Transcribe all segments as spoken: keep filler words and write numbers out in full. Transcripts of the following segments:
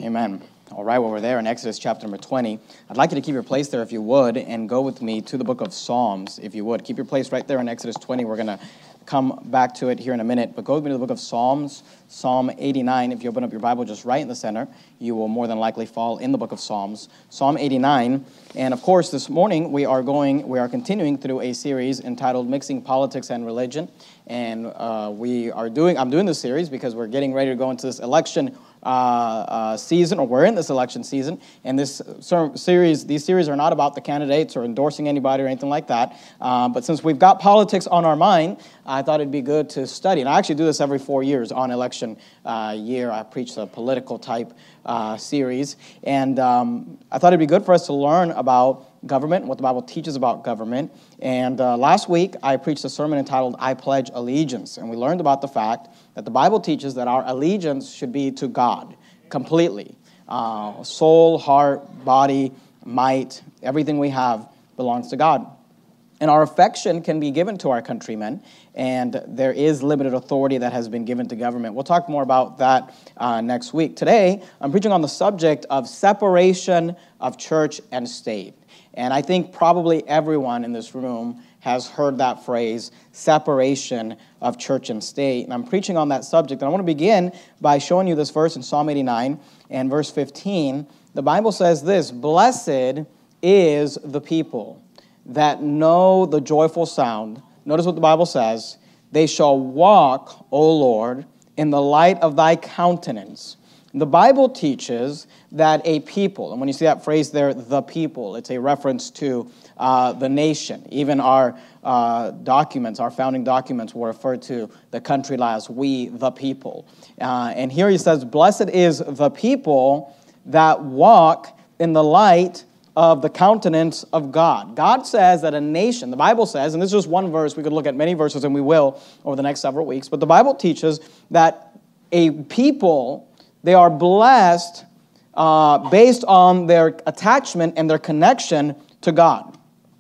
Amen. All right, well, we're there in Exodus chapter number twenty. I'd like you to keep your place there if you would, and go with me to the book of Psalms, if you would. Keep your place right there in Exodus twenty. We're going to come back to it here in a minute, but go with me to the book of Psalms, Psalm eighty-nine. If you open up your Bible just right in the center, you will more than likely fall in the book of Psalms, Psalm eighty-nine. And of course, this morning we are going, we are continuing through a series entitled Mixing Politics and Religion. And uh, we are doing, I'm doing this series because we're getting ready to go into this election Uh, uh, season, or we're in this election season, and this series, these series are not about the candidates or endorsing anybody or anything like that, uh, but since we've got politics on our mind, I thought it'd be good to study, and I actually do this every four years on election uh, year. I preach a political type uh, series, and um, I thought it'd be good for us to learn about government and what the Bible teaches about government. And uh, last week, I preached a sermon entitled, I Pledge Allegiance. And we learned about the fact that the Bible teaches that our allegiance should be to God completely. Uh, soul, heart, body, might, everything we have belongs to God. And our affection can be given to our countrymen, and there is limited authority that has been given to government. We'll talk more about that uh, next week. Today, I'm preaching on the subject of separation of church and state. And I think probably everyone in this room has heard that phrase, separation of church and state. And I'm preaching on that subject. And I want to begin by showing you this verse in Psalm eighty-nine and verse fifteen. The Bible says this, "Blessed is the people that know the joyful sound." Notice what the Bible says. "They shall walk, O Lord, in the light of thy countenance." The Bible teaches that a people, and when you see that phrase there, the people, it's a reference to uh, the nation. Even our uh, documents, our founding documents will refer to the country as we, the people. Uh, and here he says, "Blessed is the people that walk in the light of the countenance of God." God says that a nation, the Bible says, and this is just one verse, we could look at many verses, and we will over the next several weeks, but the Bible teaches that a people, they are blessed uh, based on their attachment and their connection to God.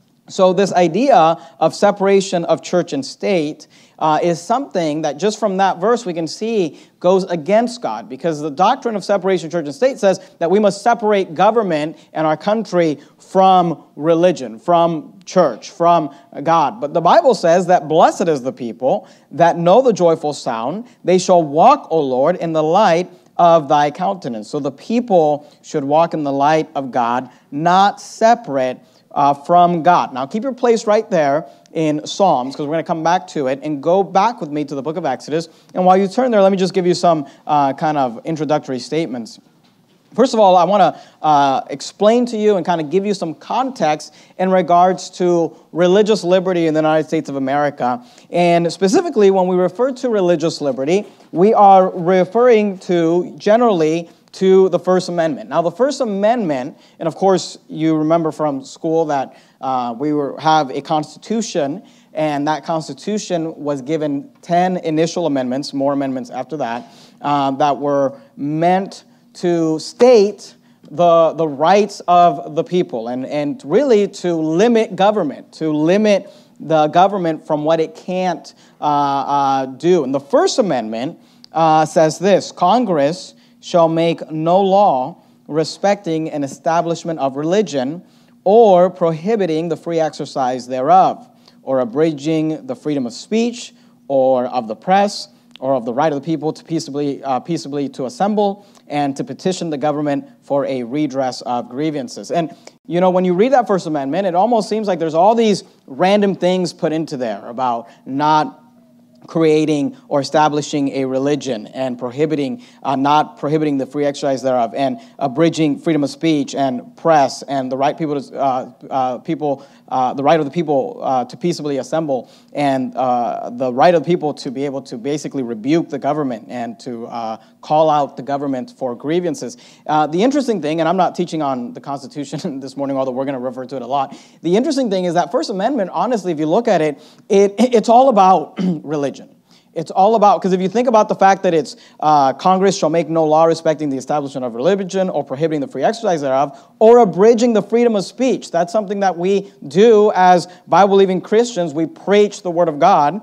So this idea of separation of church and state uh, is something that just from that verse we can see goes against God, because the doctrine of separation of church and state says that we must separate government and our country from religion, from church, from God. But the Bible says that blessed is the people that know the joyful sound. They shall walk, O Lord, in the light of thy countenance. So the people should walk in the light of God, not separate uh, from God. Now keep your place right there in Psalms, because we're going to come back to it, and go back with me to the book of Exodus. And while you turn there, let me just give you some uh, kind of introductory statements. First of all, I want to uh, explain to you and kind of give you some context in regards to religious liberty in the United States of America. And specifically, when we refer to religious liberty, we are referring to generally to the First Amendment. Now, the First Amendment, and of course, you remember from school that uh, we were, have a Constitution, and that Constitution was given ten initial amendments, more amendments after that, uh, that were meant to state the, the rights of the people, and, and really to limit government, to limit the government from what it can't uh, uh, do. And the First Amendment uh, says this, "Congress shall make no law respecting an establishment of religion or prohibiting the free exercise thereof, or abridging the freedom of speech or of the press, or of the right of the people to peaceably, uh, peaceably to assemble and to petition the government for a redress of grievances." And, you know, when you read that First Amendment, it almost seems like there's all these random things put into there about not creating or establishing a religion, and prohibiting, uh, not prohibiting the free exercise thereof, and abridging freedom of speech and press, and the right people to uh, uh, people, uh, the right of the people uh, to peaceably assemble, and uh, the right of the people to be able to basically rebuke the government and to uh, call out the government for grievances. Uh, the interesting thing, and I'm not teaching on the Constitution this morning, although we're going to refer to it a lot. The interesting thing is that First Amendment, honestly, if you look at it, it it's all about religion. It's all about, because if you think about the fact that it's uh, Congress shall make no law respecting the establishment of religion or prohibiting the free exercise thereof, or abridging the freedom of speech. That's something that we do as Bible-believing Christians. We preach the Word of God.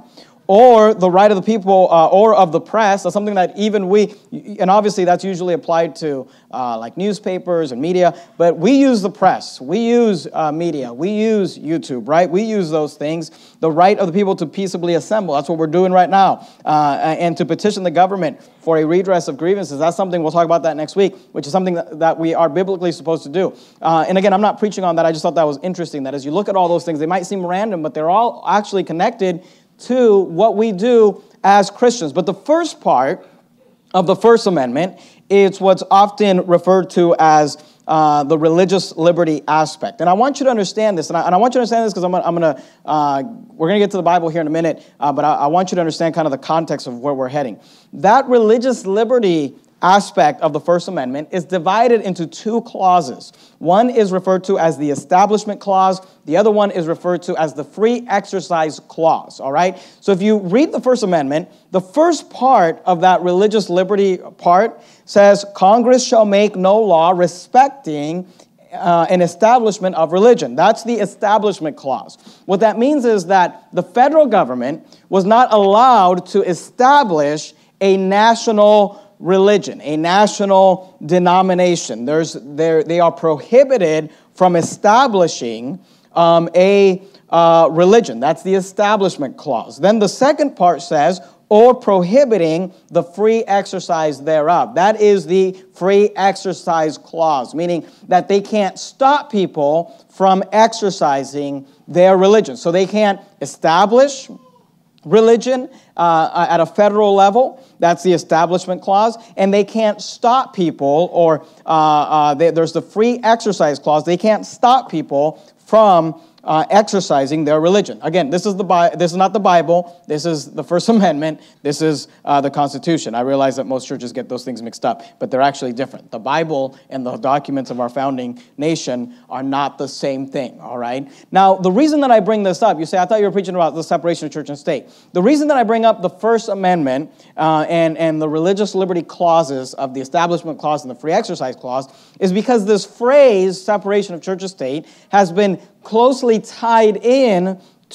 or the right of the people, uh, or of the press. That's something that even we, and obviously that's usually applied to uh, like newspapers and media, but we use the press, we use uh, media, we use YouTube, right? We use those things. The right of the people to peaceably assemble, that's what we're doing right now, uh, and to petition the government for a redress of grievances. That's something, we'll talk about that next week, which is something that, that we are biblically supposed to do. Uh, and again, I'm not preaching on that, I just thought that was interesting, that as you look at all those things, they might seem random, but they're all actually connected to what we do as Christians. But the first part of the First Amendment is what's often referred to as uh, the religious liberty aspect. And I want you to understand this, and I, and I want you to understand this because I'm, I'm going to, uh, we're going to get to the Bible here in a minute, uh, but I, I want you to understand kind of the context of where we're heading. That religious liberty aspect of the First Amendment is divided into two clauses. One is referred to as the Establishment Clause. The other one is referred to as the Free Exercise Clause, all right? So if you read the First Amendment, the first part of that religious liberty part says, Congress shall make no law respecting Uh, an establishment of religion. That's the Establishment Clause. What that means is that the federal government was not allowed to establish a national religion, a national denomination. There's, they are prohibited from establishing um, a uh, religion. That's the Establishment Clause. Then the second part says, or prohibiting the free exercise thereof. That is the Free Exercise Clause, meaning that they can't stop people from exercising their religion. So they can't establish religion uh, at a federal level. That's the Establishment Clause. And they can't stop people, or uh, uh, they, there's the Free Exercise Clause. They can't stop people from Uh, exercising their religion. Again, this is the Bi- this is not the Bible. This is the First Amendment. This is uh, the Constitution. I realize that most churches get those things mixed up, but they're actually different. The Bible and the documents of our founding nation are not the same thing, all right? Now, the reason that I bring this up, you say, I thought you were preaching about the separation of church and state. The reason that I bring up the First Amendment uh, and, and the religious liberty clauses of the Establishment Clause and the Free Exercise Clause is because this phrase, separation of church and state, has been closely tied in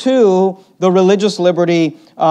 to the religious liberty uh, uh,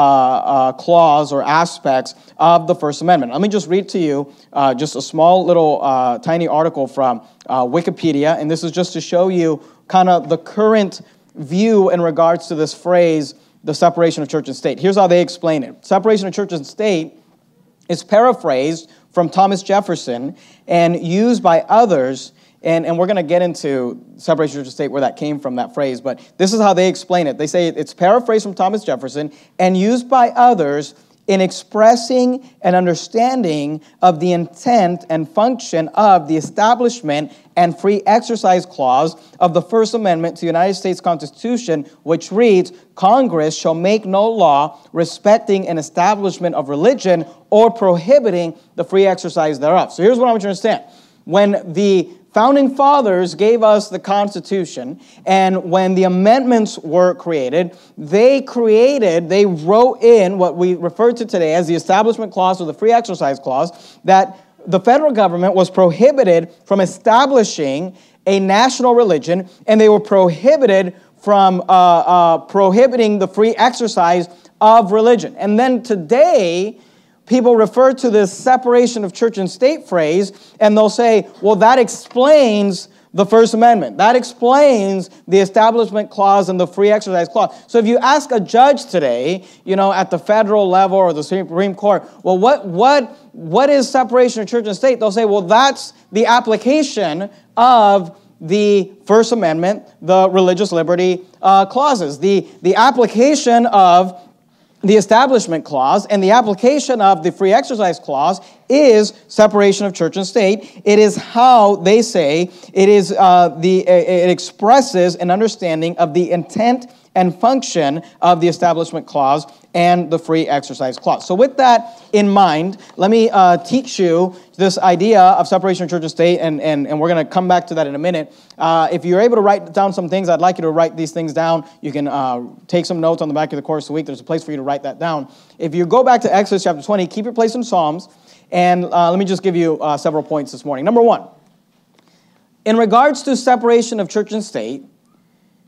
uh, clause or aspects of the First Amendment. Let me just read to you uh, just a small little uh, tiny article from uh, Wikipedia, and this is just to show you kind of the current view in regards to this phrase, the separation of church and state. Here's how they explain it. Separation of church and state is paraphrased from Thomas Jefferson and used by others. And, and we're going to get into separation of church and state, where that came from, that phrase. But this is how they explain it. They say it's paraphrased from Thomas Jefferson and used by others in expressing an understanding of the intent and function of the Establishment and Free Exercise Clause of the First Amendment to the United States Constitution, which reads, Congress shall make no law respecting an establishment of religion or prohibiting the free exercise thereof. So here's what I want you to understand. When the Founding Fathers gave us the Constitution, and when the amendments were created, they created, they wrote in what we refer to today as the Establishment Clause or the Free Exercise Clause, that the federal government was prohibited from establishing a national religion, and they were prohibited from uh, uh, prohibiting the free exercise of religion. And then today, people refer to this separation of church and state phrase, and they'll say, well, that explains the First Amendment. That explains the Establishment Clause and the Free Exercise Clause. So if you ask a judge today, you know, at the federal level or the Supreme Court, well, what what what is separation of church and state? They'll say, well, that's the application of the First Amendment, the religious liberty uh, clauses. The, the application of the Establishment Clause and the application of the Free Exercise Clause is separation of church and state. It is how they say it is. Uh, the it expresses an understanding of the intent and function of the Establishment Clause and the Free Exercise Clause. So with that in mind, let me uh, teach you this idea of separation of church and state, and, and, and we're going to come back to that in a minute. Uh, if you're able to write down some things, I'd like you to write these things down. You can uh, take some notes on the back of the course of the week. There's a place for you to write that down. If you go back to Exodus chapter twenty, keep your place in Psalms, and uh, let me just give you uh, several points this morning. Number one, in regards to separation of church and state,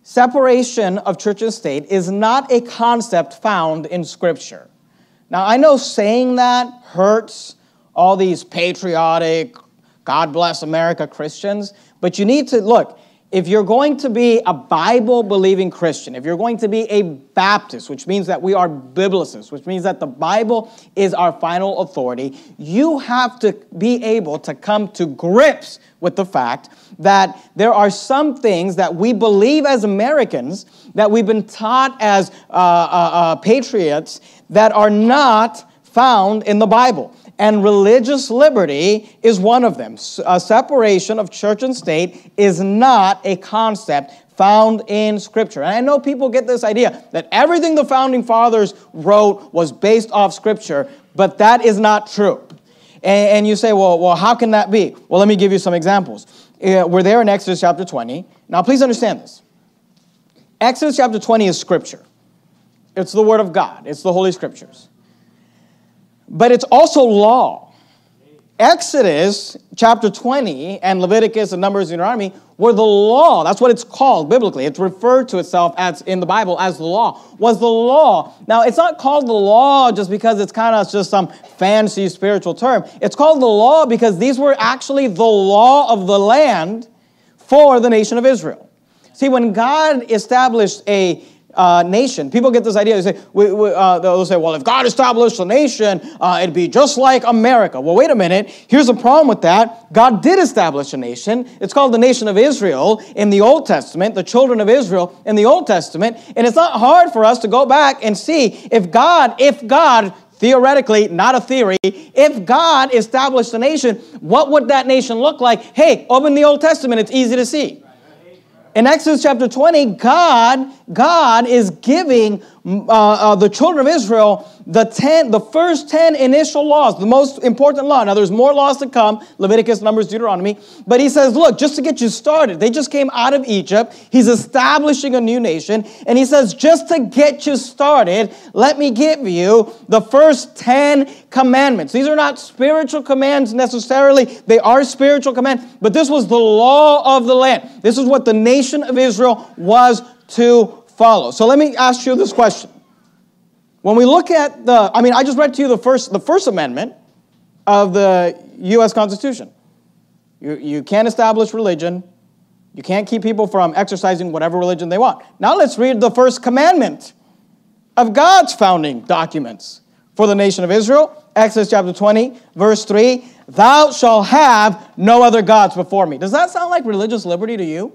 separation of church and state is not a concept found in Scripture. Now, I know saying that hurts all these patriotic, God bless America Christians, but you need to, look, if you're going to be a Bible-believing Christian, if you're going to be a Baptist, which means that we are Biblicists, which means that the Bible is our final authority, you have to be able to come to grips with the fact that there are some things that we believe as Americans, that we've been taught as uh, uh, uh, patriots, that are not found in the Bible. And religious liberty is one of them. A separation of church and state is not a concept found in Scripture. And I know people get this idea that everything the Founding Fathers wrote was based off Scripture, but that is not true. And, and you say, well, well, how can that be? Well, let me give you some examples. Uh, we're there in Exodus chapter twenty. Now, please understand this. Exodus chapter twenty is Scripture. It's the Word of God. It's the Holy Scriptures. But it's also law. Exodus chapter twenty and Leviticus and Numbers and Deuteronomy were the law. That's what it's called biblically. It's referred to itself as in the Bible as the law. Was the law. Now, it's not called the law just because it's kind of just some fancy spiritual term. It's called the law because these were actually the law of the land for the nation of Israel. See, when God established a Uh, nation. People get this idea. They say, we, we, uh, they'll say, well, if God established a nation, uh, it'd be just like America. Well, wait a minute. Here's a problem with that. God did establish a nation. It's called the nation of Israel in the Old Testament, the children of Israel in the Old Testament. And it's not hard for us to go back and see if God, if God, theoretically, not a theory, if God established a nation, what would that nation look like? Hey, open the Old Testament. It's easy to see. In Exodus chapter twenty, God, God is giving uh, uh, the children of Israel the ten, the first ten initial laws, the most important law. Now, there's more laws to come, Leviticus, Numbers, Deuteronomy. But he says, look, just to get you started, they just came out of Egypt. He's establishing a new nation. And he says, just to get you started, let me give you the first ten commandments. These are not spiritual commands necessarily. They are spiritual commands. But this was the law of the land. This is what the nation of Israel was to follow. So let me ask you this question. When we look at the, I mean, I just read to you the first, the First Amendment of the U S Constitution. You, you can't establish religion. You can't keep people from exercising whatever religion they want. Now let's read the first commandment of God's founding documents for the nation of Israel. Exodus chapter twenty, verse three. Thou shalt have no other gods before me. Does that sound like religious liberty to you?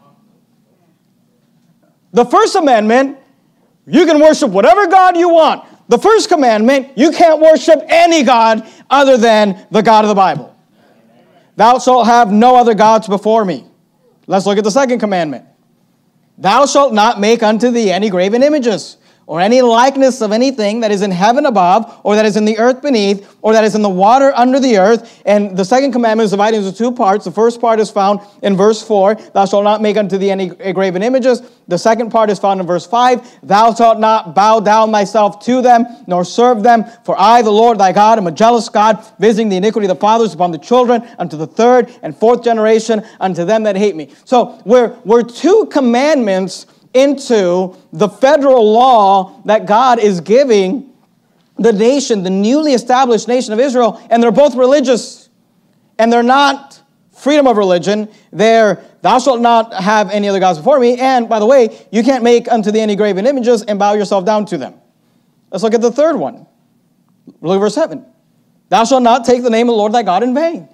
The First Amendment, you can worship whatever God you want. The first commandment, you can't worship any God other than the God of the Bible. Thou shalt have no other gods before me. Let's look at the second commandment. Thou shalt not make unto thee any graven images, or any likeness of anything that is in heaven above, or that is in the earth beneath, or that is in the water under the earth. And the second commandment is divided into two parts. The first part is found in verse four. Thou shalt not make unto thee any graven images. The second part is found in verse five. Thou shalt not bow down thyself to them, nor serve them. For I, the Lord thy God, am a jealous God, visiting the iniquity of the fathers upon the children, unto the third and fourth generation, unto them that hate me. So we're, we're two commandments into the federal law that God is giving the nation, the newly established nation of Israel, and they're both religious. And they're not freedom of religion. They're, thou shalt not have any other gods before me. And, by the way, you can't make unto thee any graven images and bow yourself down to them. Let's look at the third one. Look at verse seven. Thou shalt not take the name of the Lord thy God in vain.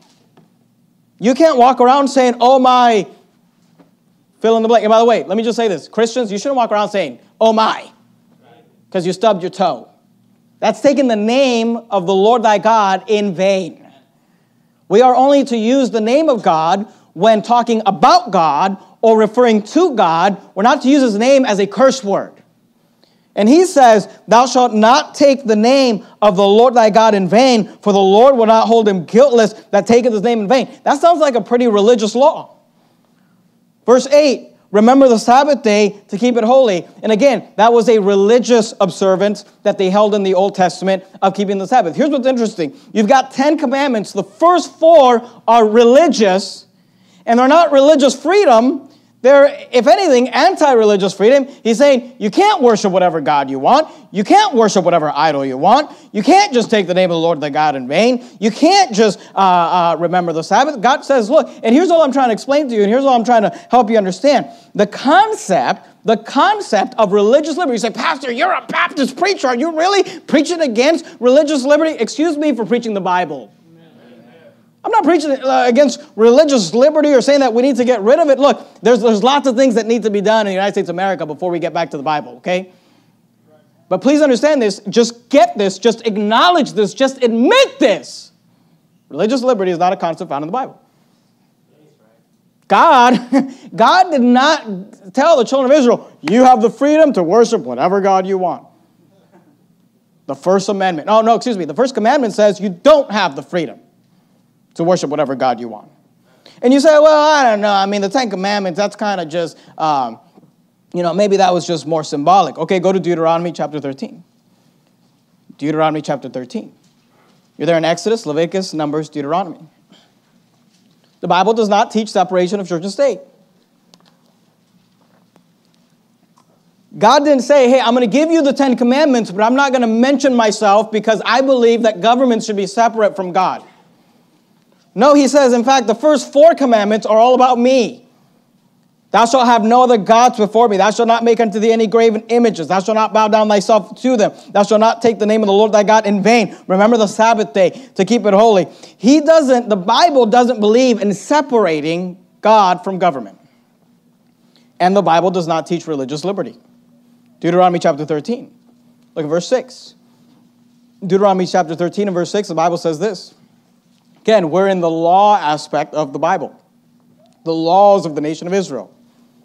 You can't walk around saying, oh my, fill in the blank. And by the way, let me just say this. Christians, you shouldn't walk around saying, oh my, because you stubbed your toe. That's taking the name of the Lord thy God in vain. We are only to use the name of God when talking about God or referring to God. We're not to use his name as a curse word. And he says, thou shalt not take the name of the Lord thy God in vain, for the Lord will not hold him guiltless that taketh his name in vain. That sounds like a pretty religious law. Verse eight, remember the Sabbath day to keep it holy. And again, that was a religious observance that they held in the Old Testament of keeping the Sabbath. Here's what's interesting. You've got ten commandments. The first four are religious, and they're not religious freedom. They're, if anything, anti-religious freedom. He's saying you can't worship whatever God you want. You can't worship whatever idol you want. You can't just take the name of the Lord thy God in vain. You can't just uh, uh, remember the Sabbath. God says, look, and here's all I'm trying to explain to you, and here's all I'm trying to help you understand. The concept, the concept of religious liberty. You say, Pastor, you're a Baptist preacher. Are you really preaching against religious liberty? Excuse me for preaching the Bible. I'm not preaching uh, against religious liberty or saying that we need to get rid of it. Look, there's, there's lots of things that need to be done in the United States of America before we get back to the Bible, okay? But please understand this. Just get this. Just acknowledge this. Just admit this. Religious liberty is not a concept found in the Bible. God, God did not tell the children of Israel, you have the freedom to worship whatever God you want. The First Amendment. Oh, no, excuse me. The First Commandment says you don't have the freedom to worship whatever God you want. And you say, well, I don't know. I mean, the Ten Commandments, that's kind of just, um, you know, maybe that was just more symbolic. Okay, go to Deuteronomy chapter thirteen. Deuteronomy chapter thirteen. You're there in Exodus, Leviticus, Numbers, Deuteronomy. The Bible does not teach separation of church and state. God didn't say, hey, I'm going to give you the Ten Commandments, but I'm not going to mention myself because I believe that government should be separate from God. No, he says, in fact, the first four commandments are all about me. Thou shalt have no other gods before me. Thou shalt not make unto thee any graven images. Thou shalt not bow down thyself to them. Thou shalt not take the name of the Lord thy God in vain. Remember the Sabbath day to keep it holy. He doesn't, the Bible doesn't believe in separating God from government. And the Bible does not teach religious liberty. Deuteronomy chapter thirteen. Look at verse six. Deuteronomy chapter thirteen and verse six, the Bible says this. Again, we're in the law aspect of the Bible. The laws of the nation of Israel.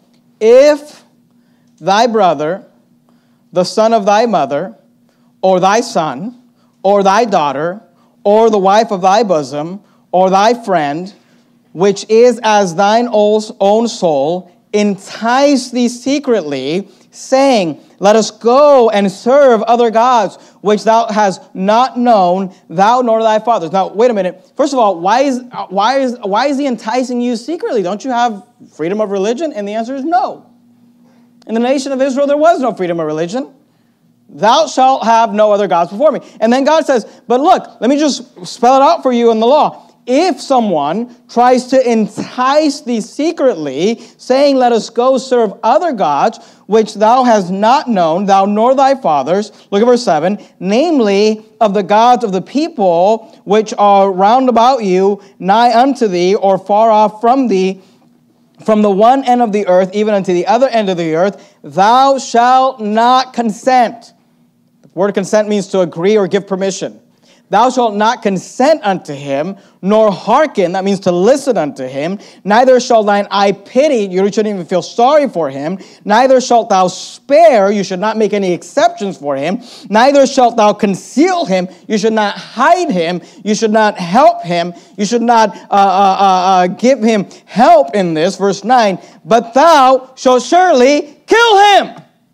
If thy brother, the son of thy mother, or thy son, or thy daughter, or the wife of thy bosom, or thy friend, which is as thine own soul, entice thee secretly, saying, let us go and serve other gods, which thou hast not known, thou nor thy fathers. Now, wait a minute. First of all, why is, why is, why is he enticing you secretly? Don't you have freedom of religion? And the answer is no. In the nation of Israel, there was no freedom of religion. Thou shalt have no other gods before me. And then God says, but look, let me just spell it out for you in the law. If someone tries to entice thee secretly, saying, let us go serve other gods, which thou hast not known, thou nor thy fathers, look at verse seven, namely of the gods of the people which are round about you, nigh unto thee, or far off from thee, from the one end of the earth, even unto the other end of the earth, thou shalt not consent. The word consent means to agree or give permission. Thou shalt not consent unto him, nor hearken, that means to listen unto him. Neither shall thine eye pity, you shouldn't even feel sorry for him. Neither shalt thou spare, you should not make any exceptions for him. Neither shalt thou conceal him, you should not hide him. You should not help him. You should not uh, uh, uh, uh, give him help in this. Verse nine, but thou shalt surely kill him.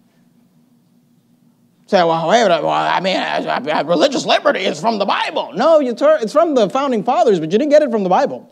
Say, well, wait a minute, well, I mean, religious liberty is from the Bible. No, you tur- it's from the founding fathers, but you didn't get it from the Bible.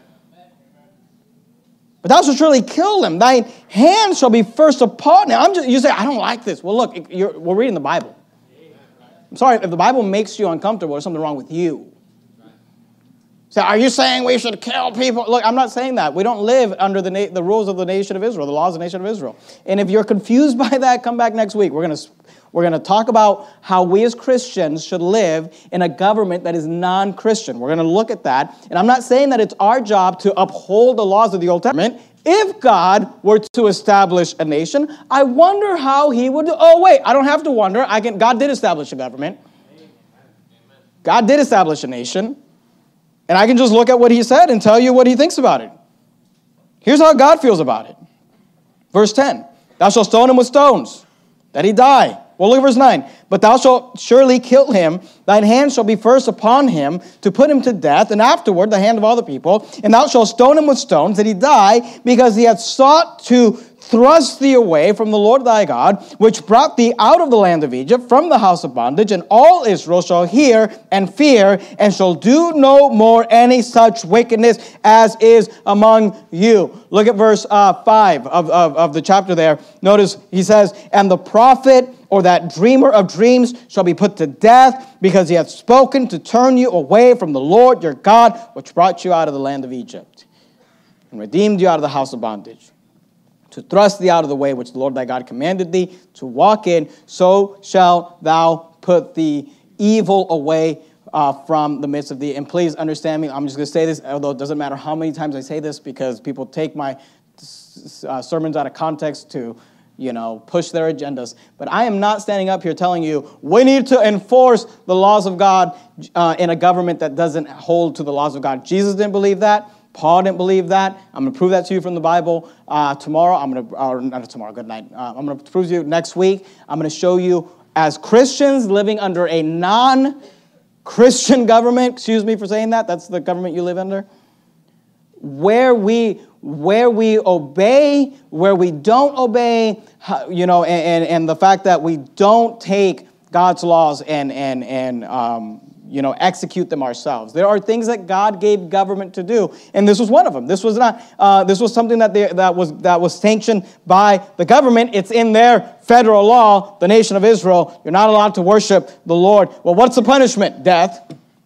But thou shalt surely kill him. Thine hand shall be first upon him. I'm just, you say, I don't like this. Well, look, you're, we're reading the Bible. I'm sorry, if the Bible makes you uncomfortable, there's something wrong with you. So are you saying we should kill people? Look, I'm not saying that. We don't live under the na- the rules of the nation of Israel, the laws of the nation of Israel. And if you're confused by that, come back next week. We're going to we're going to talk about how we as Christians should live in a government that is non-Christian. We're going to look at that. And I'm not saying that it's our job to uphold the laws of the Old Testament. If God were to establish a nation, I wonder how he would do. Oh, wait, I don't have to wonder. I can. God did establish a government. God did establish a nation. And I can just look at what he said and tell you what he thinks about it. Here's how God feels about it. Verse ten, thou shalt stone him with stones, that he die. Well, look at verse nine. But thou shalt surely kill him. Thine hand shall be first upon him to put him to death, and afterward the hand of all the people. And thou shalt stone him with stones, that he die, because he hath sought to thrust thee away from the Lord thy God, which brought thee out of the land of Egypt, from the house of bondage, and all Israel shall hear and fear, and shall do no more any such wickedness as is among you. Look at verse uh, five of, of, of the chapter there. Notice he says, and the prophet or that dreamer of dreams shall be put to death, because he hath spoken to turn you away from the Lord your God, which brought you out of the land of Egypt, and redeemed you out of the house of bondage, to thrust thee out of the way which the Lord thy God commanded thee to walk in, so shalt thou put the evil away uh, from the midst of thee. And please understand me, I'm just going to say this, although it doesn't matter how many times I say this, because people take my uh, sermons out of context to, you know, push their agendas. But I am not standing up here telling you we need to enforce the laws of God uh, in a government that doesn't hold to the laws of God. Jesus didn't believe that. Paul didn't believe that. I'm going to prove that to you from the Bible uh, tomorrow. I'm going to, or not tomorrow, good night. Uh, I'm going to prove to you next week. I'm going to show you, as Christians living under a non-Christian government, excuse me for saying that, that's the government you live under, where we where we obey, where we don't obey, you know, and, and, and the fact that we don't take God's laws and, and, and um, you know, execute them ourselves. There are things that God gave government to do, and this was one of them. This was not. Uh, this was something that they, that was that was sanctioned by the government. It's in their federal law, the nation of Israel. You're not allowed to worship the Lord. Well, what's the punishment? Death.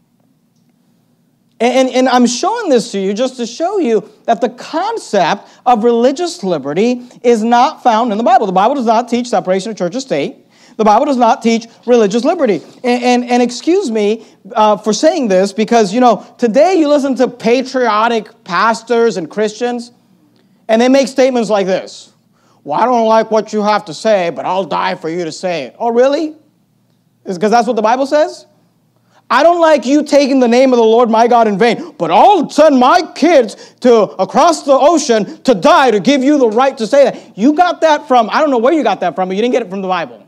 And, and, and I'm showing this to you just to show you that the concept of religious liberty is not found in the Bible. The Bible does not teach separation of church and state. The Bible does not teach religious liberty. And, and, and excuse me uh, for saying this, because, you know, today you listen to patriotic pastors and Christians, and they make statements like this. Well, I don't like what you have to say, but I'll die for you to say it. Oh, really? Is because that's what the Bible says? I don't like you taking the name of the Lord my God in vain, but I'll send my kids to across the ocean to die to give you the right to say that. You got that from, I don't know where you got that from, but you didn't get it from the Bible.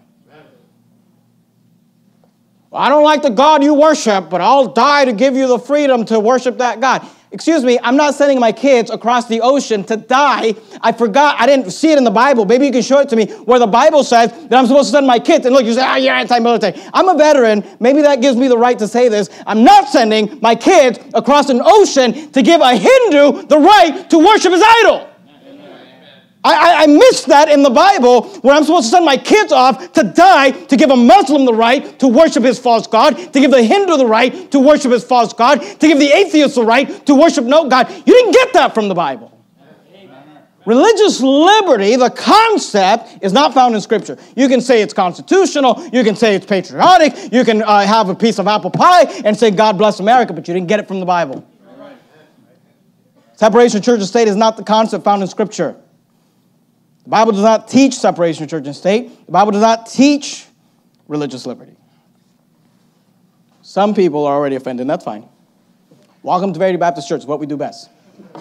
I don't like the God you worship, but I'll die to give you the freedom to worship that God. Excuse me, I'm not sending my kids across the ocean to die. I forgot, I didn't see it in the Bible. Maybe you can show it to me where the Bible says that I'm supposed to send my kids. And look, you say, ah, you're anti-military. I'm a veteran. Maybe that gives me the right to say this. I'm not sending my kids across an ocean to give a Hindu the right to worship his idol. I, I, I missed that in the Bible, where I'm supposed to send my kids off to die to give a Muslim the right to worship his false God, to give the Hindu the right to worship his false God, to give the atheist the right to worship no God. You didn't get that from the Bible. Amen. Religious liberty, the concept, is not found in Scripture. You can say it's constitutional, you can say it's patriotic, you can uh, have a piece of apple pie and say God bless America, but you didn't get it from the Bible. Right. Separation of church and state is not the concept found in Scripture. The Bible does not teach separation of church and state. The Bible does not teach religious liberty. Some people are already offended, and that's fine. Welcome to Verity Baptist Church, what we do best.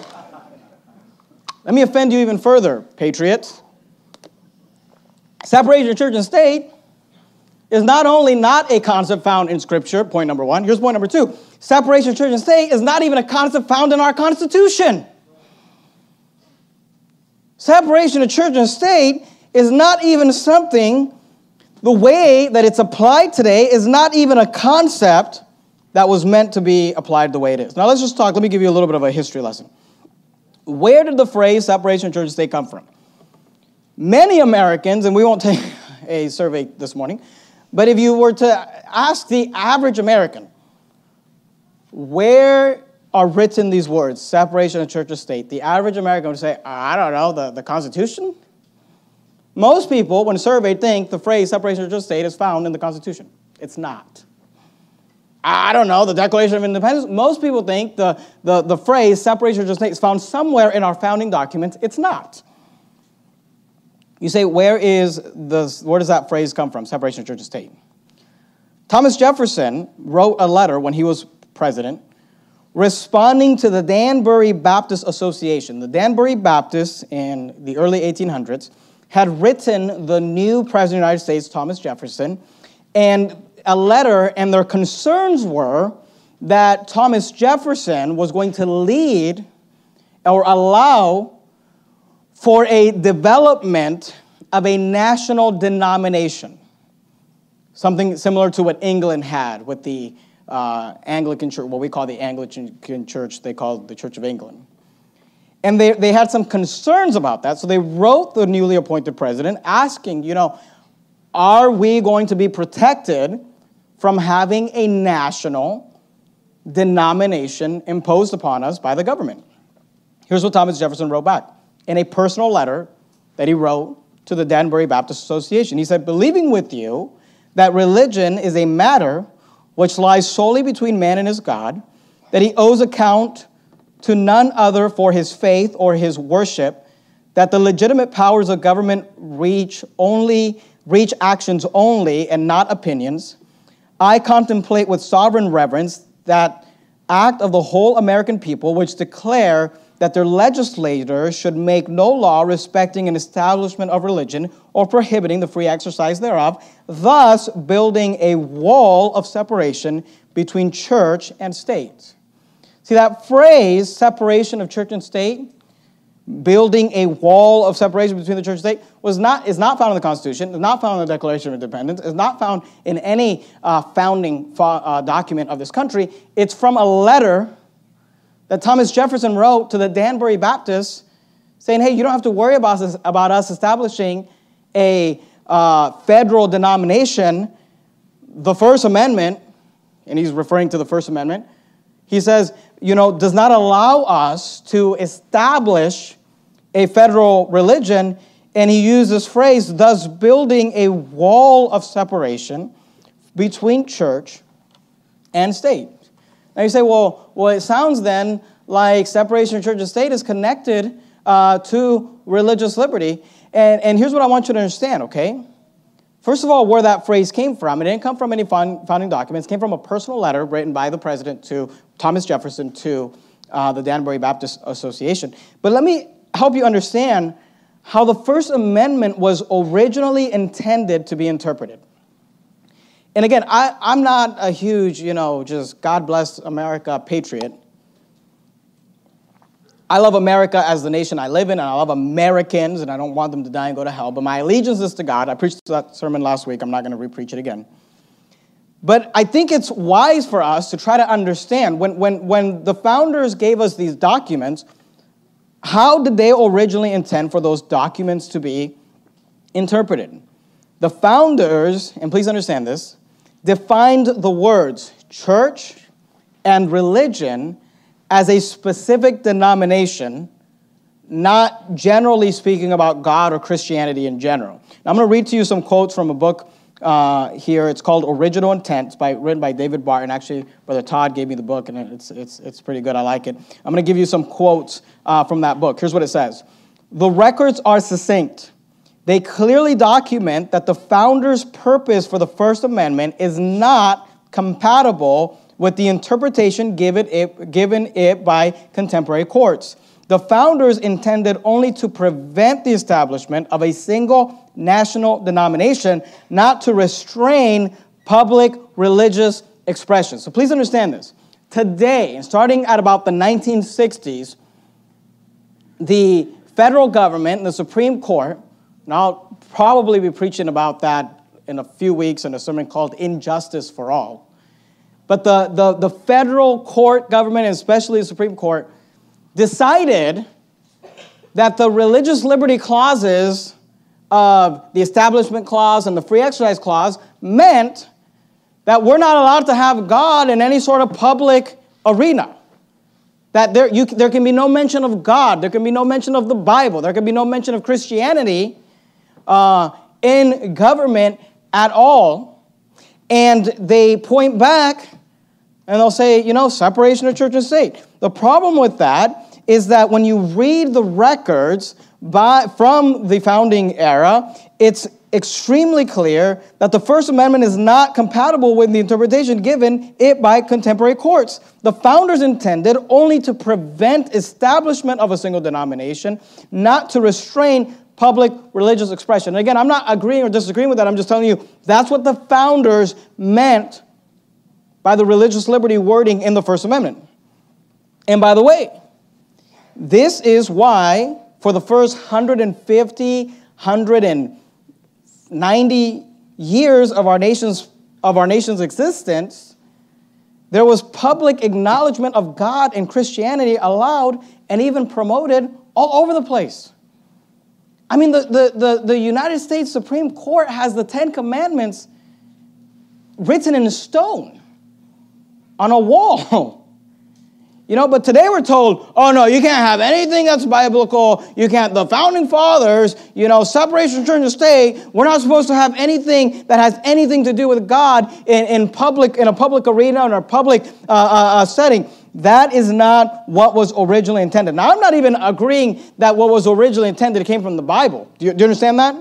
Let me offend you even further, patriots. Separation of church and state is not only not a concept found in Scripture, point number one. Here's point number two. Separation of church and state is not even a concept found in our Constitution. Separation of church and state is not even something, the way that it's applied today is not even a concept that was meant to be applied the way it is. Now let's just talk, let me give you a little bit of a history lesson. Where did the phrase separation of church and state come from? Many Americans, and we won't take a survey this morning, but if you were to ask the average American, where are written these words, separation of church and state, the average American would say, I don't know, the, the Constitution? Most people, when surveyed, think the phrase separation of church and state is found in the Constitution. It's not. I don't know, the Declaration of Independence? Most people think the, the, the phrase separation of church and state is found somewhere in our founding documents. It's not. You say, where is the, where does that phrase come from, separation of church and state? Thomas Jefferson wrote a letter when he was president, responding to the Danbury Baptist Association. The Danbury Baptists in the early eighteen hundreds had written the new President of the United States, Thomas Jefferson, and a letter, and their concerns were that Thomas Jefferson was going to lead or allow for a development of a national denomination, something similar to what England had with the uh, Anglican Church, what we call the Anglican Church, they call the Church of England. And they, they had some concerns about that, so they wrote the newly appointed president asking, you know, are we going to be protected from having a national denomination imposed upon us by the government? Here's what Thomas Jefferson wrote back in a personal letter that he wrote to the Danbury Baptist Association. He said, believing with you that religion is a matter which lies solely between man and his God, that he owes account to none other for his faith or his worship, that the legitimate powers of government reach only reach actions only and not opinions, I contemplate with sovereign reverence that act of the whole American people which declare that their legislators should make no law respecting an establishment of religion or prohibiting the free exercise thereof, thus building a wall of separation between church and state. See, that phrase, separation of church and state, building a wall of separation between the church and state, was not, is not found in the Constitution, is not found in the Declaration of Independence, is not found in any uh, founding fo- uh, document of this country. It's from a letter that Thomas Jefferson wrote to the Danbury Baptists saying, hey, you don't have to worry about us, about us establishing a uh, federal denomination. The First Amendment, and he's referring to the First Amendment, he says, you know, does not allow us to establish a federal religion, and he used this phrase, thus building a wall of separation between church and state. Now you say, well, well, it sounds then like separation of church and state is connected uh, to religious liberty. And, and here's what I want you to understand, okay? First of all, where that phrase came from, it didn't come from any founding documents. It came from a personal letter written by the president to Thomas Jefferson to uh, the Danbury Baptist Association. But let me help you understand how the First Amendment was originally intended to be interpreted. And again, I, I'm not a huge, you know, just God bless America patriot. I love America as the nation I live in, and I love Americans, and I don't want them to die and go to hell. But my allegiance is to God. I preached that sermon last week. I'm not going to re-preach it again. But I think it's wise for us to try to understand, when, when, when the founders gave us these documents, how did they originally intend for those documents to be interpreted? The founders, and please understand this, defined the words church and religion as a specific denomination, not generally speaking about God or Christianity in general. Now, I'm going to read to you some quotes from a book uh, here. It's called Original Intent. It's by, written by David Barton. Actually, Brother Todd gave me the book, and it's, it's, it's pretty good. I like it. I'm going to give you some quotes uh, from that book. Here's what it says. The records are succinct. They clearly document that the founders' purpose for the First Amendment is not compatible with the interpretation given it, given it by contemporary courts. The founders intended only to prevent the establishment of a single national denomination, not to restrain public religious expression. So please understand this. Today, starting at about the nineteen sixties, the federal government and the Supreme Court, and I'll probably be preaching about that in a few weeks in a sermon called Injustice for All. But the, the, the federal court government, and especially the Supreme Court, decided that the religious liberty clauses of the Establishment Clause and the Free Exercise Clause meant that we're not allowed to have God in any sort of public arena. That there, you, there can be no mention of God, there can be no mention of the Bible, there can be no mention of Christianity uh, in government at all. And they point back and they'll say, you know, separation of church and state. The problem with that is that when you read the records by, from the founding era, it's extremely clear that the First Amendment is not compatible with the interpretation given it by contemporary courts. The founders intended only to prevent establishment of a single denomination, not to restrain public religious expression. And again, I'm not agreeing or disagreeing with that. I'm just telling you that's what the founders meant by the religious liberty wording in the First Amendment. And by the way, this is why for the first one hundred fifty, one hundred ninety years of our nation's of our nation's existence, there was public acknowledgement of God and Christianity allowed and even promoted all over the place. I mean, the, the, the, the United States Supreme Court has the Ten Commandments written in stone on a wall. You know, but today we're told, oh no, you can't have anything that's biblical. You can't, the founding fathers, you know, separation of church and state, we're not supposed to have anything that has anything to do with God in, in public, in a public arena, in a public uh, uh, setting. That is not what was originally intended. Now, I'm not even agreeing that what was originally intended came from the Bible. Do you, do you understand that?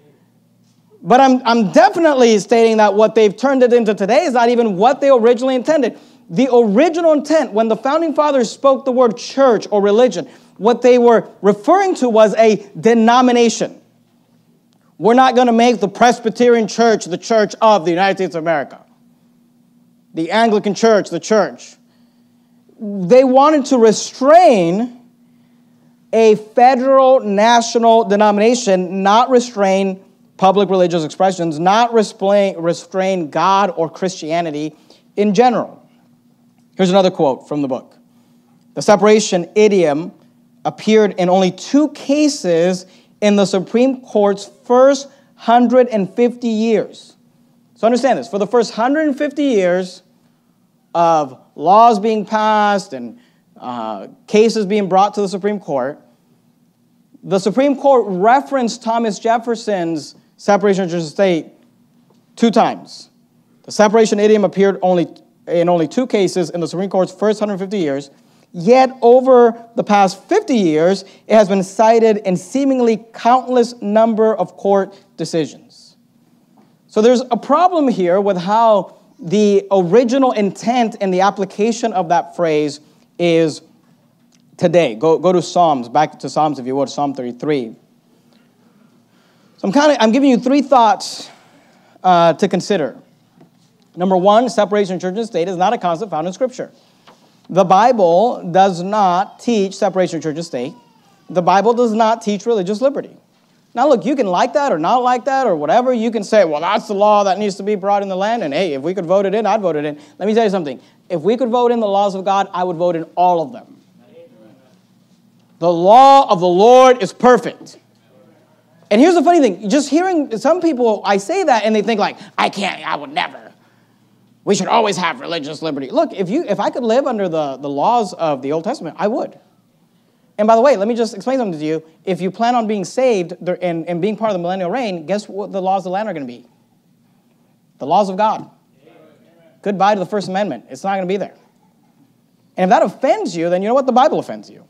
But I'm, I'm definitely stating that what they've turned it into today is not even what they originally intended. The original intent, when the founding fathers spoke the word church or religion, what they were referring to was a denomination. We're not going to make the Presbyterian Church the church of the United States of America. The Anglican Church, the church. They wanted to restrain a federal national denomination, not restrain public religious expressions, not restrain, restrain God or Christianity in general. Here's another quote from the book. The separation idiom appeared in only two cases in the Supreme Court's first one hundred fifty years. So understand this. For the first one hundred fifty years of laws being passed and uh, cases being brought to the Supreme Court, the Supreme Court referenced Thomas Jefferson's separation of church and state two times. The separation idiom appeared only in only two cases in the Supreme Court's first one hundred fifty years, yet over the past fifty years, it has been cited in seemingly countless number of court decisions. So there's a problem here with how the original intent and the application of that phrase is today. Go, go to Psalms, back to Psalms if you would, Psalm thirty-three. So I'm kind of I'm giving you three thoughts uh, to consider. Number one, separation of church and state is not a concept found in Scripture. The Bible does not teach separation of church and state. The Bible does not teach religious liberty. Now, look, you can like that or not like that or whatever. You can say, well, that's the law that needs to be brought in the land. And hey, if we could vote it in, I'd vote it in. Let me tell you something. If we could vote in the laws of God, I would vote in all of them. The law of the Lord is perfect. And here's the funny thing. Just hearing some people, I say that and they think like, I can't, I would never. We should always have religious liberty. Look, if you, if I could live under the, the laws of the Old Testament, I would. And by the way, let me just explain something to you. If you plan on being saved and, and being part of the millennial reign, guess what the laws of the land are going to be? The laws of God. Amen. Goodbye to the First Amendment. It's not going to be there. And if that offends you, then you know what? The Bible offends you.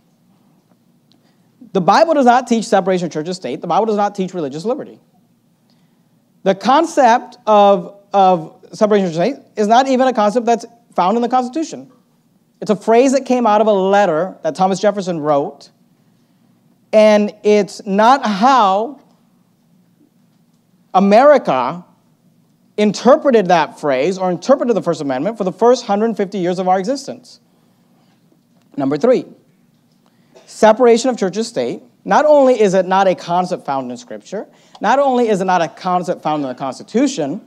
The Bible does not teach separation of church and state. The Bible does not teach religious liberty. The concept of, of separation of church and state is not even a concept that's found in the Constitution. It's a phrase that came out of a letter that Thomas Jefferson wrote, and it's not how America interpreted that phrase or interpreted the First Amendment for the first one hundred fifty years of our existence. Number three, separation of church and state. Not only is it not a concept found in Scripture, not only is it not a concept found in the Constitution,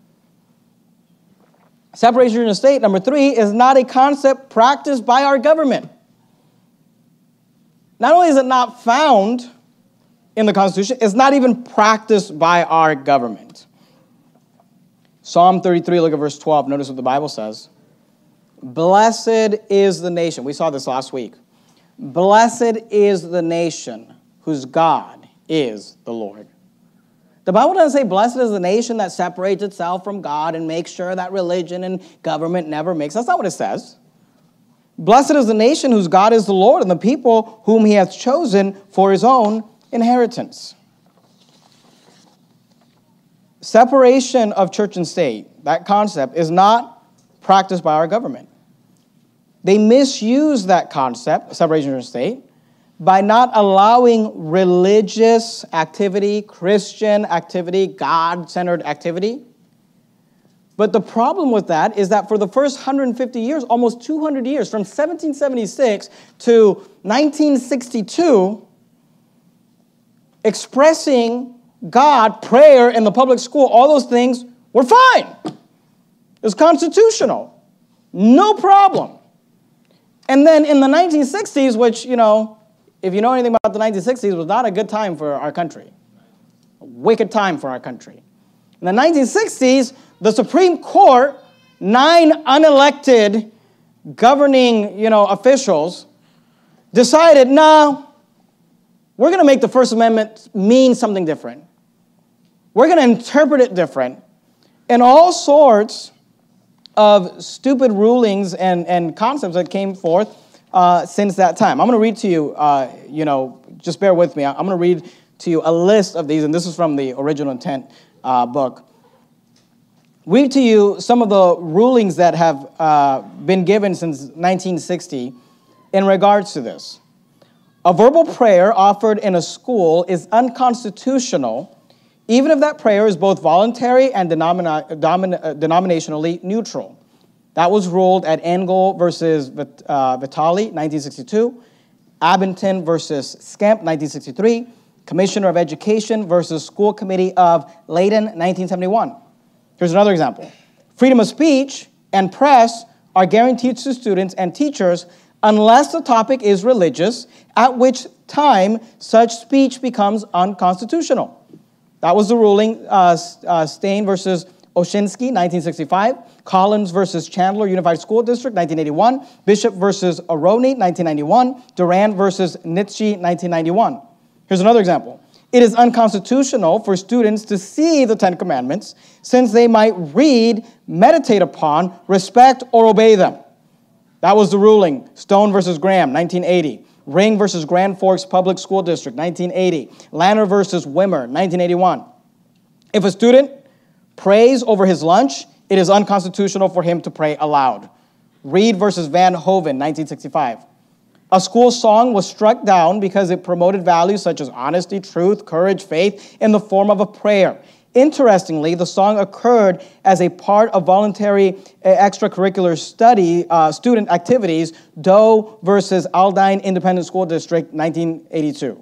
separation of church and state, number three, is not a concept practiced by our government. Not only is it not found in the Constitution, it's not even practiced by our government. Psalm thirty-three, look at verse twelve. Notice what the Bible says. Blessed is the nation. We saw this last week. Blessed is the nation whose God is the Lord. The Bible doesn't say blessed is the nation that separates itself from God and makes sure that religion and government never mix. That's not what it says. Blessed is the nation whose God is the Lord and the people whom he hath chosen for his own inheritance. Separation of church and state, that concept, is not practiced by our government. They misuse that concept, separation of church and state, by not allowing religious activity, Christian activity, God-centered activity. But the problem with that is that for the first one hundred fifty years, almost two hundred years, from seventeen seventy-six to nineteen sixty-two, expressing God, prayer in the public school, all those things were fine. It was constitutional. No problem. And then in the nineteen sixties, which, you know, if you know anything about the nineteen sixties, was not a good time for our country. A wicked time for our country. In the nineteen sixties, the Supreme Court, nine unelected governing, you know, officials, decided, no, we're going to make the First Amendment mean something different. We're going to interpret it different. And all sorts of stupid rulings and, and concepts that came forth uh, since that time. I'm going to read to you, uh, you know, just bear with me. I'm going to read to you a list of these, and this is from the Original Intent uh, book. Read to you some of the rulings that have uh, been given since nineteen sixty in regards to this. A verbal prayer offered in a school is unconstitutional, even if that prayer is both voluntary and denomina- domin- uh, denominationally neutral. That was ruled at Engel versus Vit- uh, Vitali, nineteen sixty-two, Abington versus Skemp, nineteen sixty-three, Commissioner of Education versus School Committee of Leyden, nineteen seventy-one. Here's another example. Freedom of speech and press are guaranteed to students and teachers unless the topic is religious, at which time such speech becomes unconstitutional. That was the ruling, uh, uh, Stain versus Oshinsky, nineteen sixty-five, Collins versus Chandler Unified School District, nineteen eighty-one, Bishop versus Aroni, nineteen ninety-one, Duran versus Nitsche, nineteen ninety-one. Here's another example. It is unconstitutional for students to see the Ten Commandments, since they might read, meditate upon, respect, or obey them. That was the ruling. Stone versus Graham, nineteen eighty. Ring versus Grand Forks Public School District, nineteen eighty. Lanner versus Wimmer, nineteen eighty-one. If a student prays over his lunch, it is unconstitutional for him to pray aloud. Reed versus Van Hoven, nineteen sixty-five. A school song was struck down because it promoted values such as honesty, truth, courage, faith in the form of a prayer. Interestingly, the song occurred as a part of voluntary extracurricular study uh, student activities, Doe versus Aldine Independent School District, nineteen eighty-two.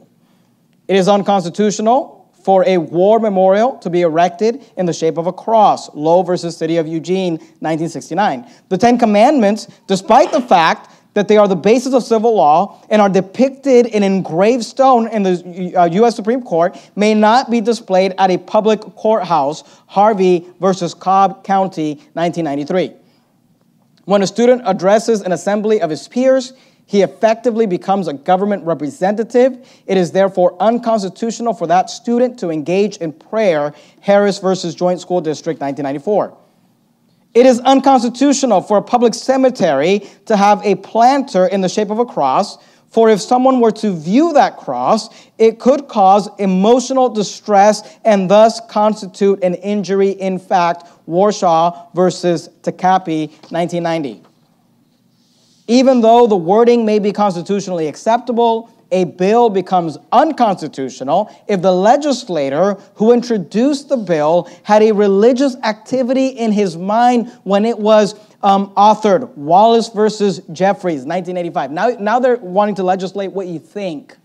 It is unconstitutional for a war memorial to be erected in the shape of a cross, Lowe versus City of Eugene, nineteen sixty-nine. The Ten Commandments, despite the fact that they are the basis of civil law and are depicted in engraved stone in the uh, U S Supreme Court, may not be displayed at a public courthouse, Harvey versus Cobb County, nineteen ninety-three. When a student addresses an assembly of his peers, he effectively becomes a government representative. It is therefore unconstitutional for that student to engage in prayer, Harris versus Joint School District, nineteen ninety-four. It is unconstitutional for a public cemetery to have a planter in the shape of a cross, for if someone were to view that cross, it could cause emotional distress and thus constitute an injury in fact, Warshaw versus Takapi, nineteen ninety. Even though the wording may be constitutionally acceptable, a bill becomes unconstitutional if the legislator who introduced the bill had a religious activity in his mind when it was um, authored. Wallace versus Jeffries, nineteen eighty-five. Now, now they're wanting to legislate what you think.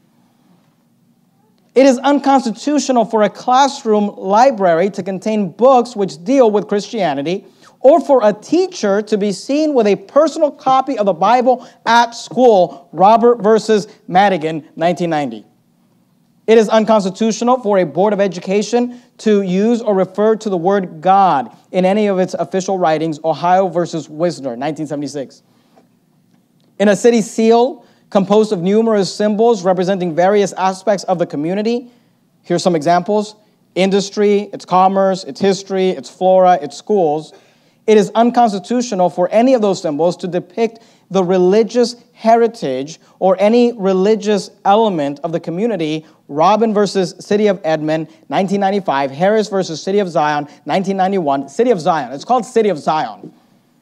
It is unconstitutional for a classroom library to contain books which deal with Christianity, or for a teacher to be seen with a personal copy of the Bible at school, Robert versus Madigan, nineteen ninety. It is unconstitutional for a Board of Education to use or refer to the word God in any of its official writings, Ohio versus Wisner, nineteen seventy-six. In a city seal composed of numerous symbols representing various aspects of the community, here's some examples: industry, its commerce, its history, its flora, its schools. It is unconstitutional for any of those symbols to depict the religious heritage or any religious element of the community. Robin versus City of Edmond, nineteen ninety-five. Harris versus City of Zion, nineteen ninety-one. City of Zion. It's called City of Zion.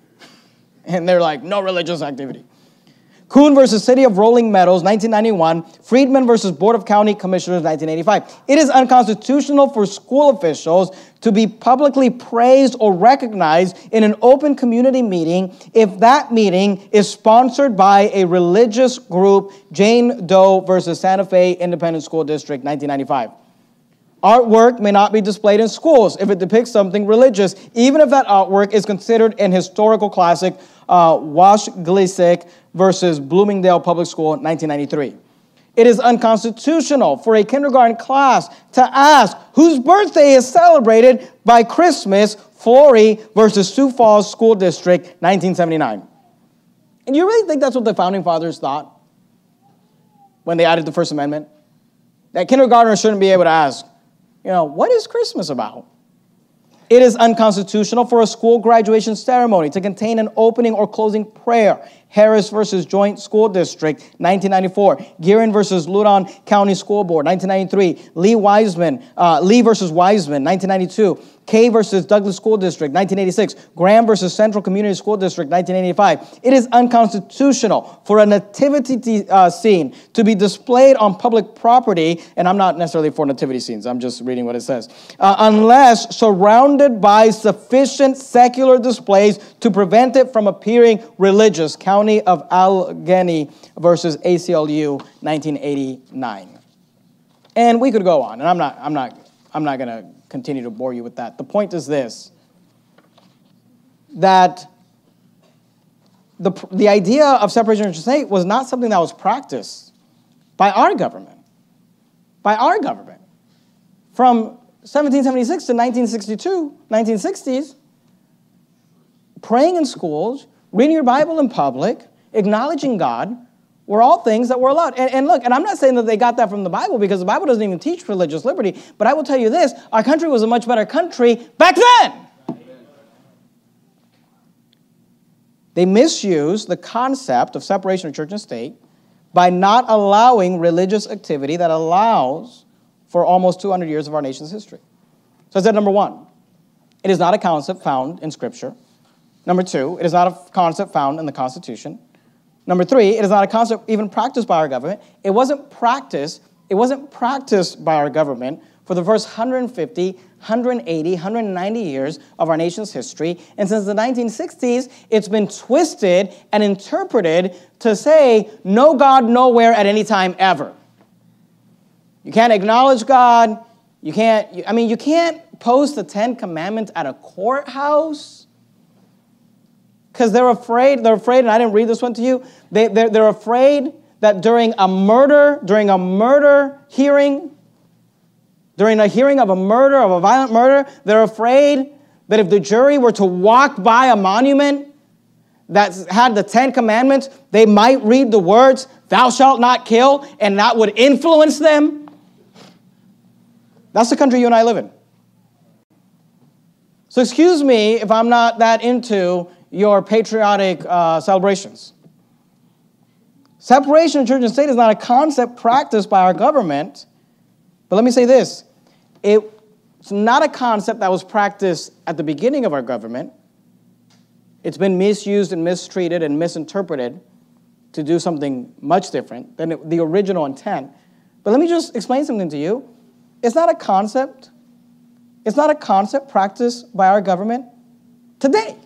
And they're like, no religious activity. Kuhn versus City of Rolling Meadows, nineteen ninety-one. Friedman versus Board of County Commissioners, nineteen eighty-five. It is unconstitutional for school officials to be publicly praised or recognized in an open community meeting if that meeting is sponsored by a religious group. Jane Doe versus Santa Fe Independent School District, nineteen ninety-five. Artwork may not be displayed in schools if it depicts something religious, even if that artwork is considered an historical classic. Uh, Wash Glisick versus Bloomingdale Public School, nineteen ninety-three. It is unconstitutional for a kindergarten class to ask whose birthday is celebrated by Christmas. Flory versus Sioux Falls School District, nineteen seventy-nine. And you really think that's what the Founding Fathers thought when they added the First Amendment? That kindergartners shouldn't be able to ask, you know, what is Christmas about? It is unconstitutional for a school graduation ceremony to contain an opening or closing prayer. Harris versus Joint School District, nineteen ninety-four. Guerin versus Loudoun County School Board, nineteen ninety-three. Lee Wiseman, uh, Lee versus Wiseman, nineteen ninety-two. Kay versus Douglas School District, nineteen eighty-six. Graham versus Central Community School District, nineteen eighty-five. It is unconstitutional for a nativity uh, scene to be displayed on public property, and I'm not necessarily for nativity scenes, I'm just reading what it says, uh, unless surrounded by sufficient secular displays to prevent it from appearing religious. County of Allegheny versus A C L U, nineteen eighty-nine. And we could go on, and I'm not, I'm not, I'm not going to continue to bore you with that. The point is this, that the, the idea of separation of church and state was not something that was practiced by our government, by our government. From seventeen seventy-six to nineteen sixty-two, nineteen sixties, praying in schools, reading your Bible in public, acknowledging God, were all things that were allowed. And, and look, and I'm not saying that they got that from the Bible, because the Bible doesn't even teach religious liberty, but I will tell you this, our country was a much better country back then. Amen. They misused the concept of separation of church and state by not allowing religious activity that allows for almost two hundred years of our nation's history. So I said, number one, it is not a concept found in Scripture. Number two, it is not a concept found in the Constitution. Number three, it is not a concept even practiced by our government. It wasn't practiced, it wasn't practiced by our government for the first one hundred fifty, one hundred eighty, one hundred ninety years of our nation's history. And since the nineteen sixties, it's been twisted and interpreted to say, no God, nowhere, at any time, ever. You can't acknowledge God. You can't, I mean, you can't post the Ten Commandments at a courthouse. Because they're afraid, they're afraid, and I didn't read this one to you, they, they're, they're afraid that during a murder, during a murder hearing, during a hearing of a murder, of a violent murder, they're afraid that if the jury were to walk by a monument that had the Ten Commandments, they might read the words, thou shalt not kill, and that would influence them. That's the country you and I live in. So excuse me if I'm not that into your patriotic uh, celebrations. Separation of church and state is not a concept practiced by our government. But let me say this. It's not a concept that was practiced at the beginning of our government. It's been misused and mistreated and misinterpreted to do something much different than the original intent. But let me just explain something to you. It's not a concept. It's not a concept practiced by our government today.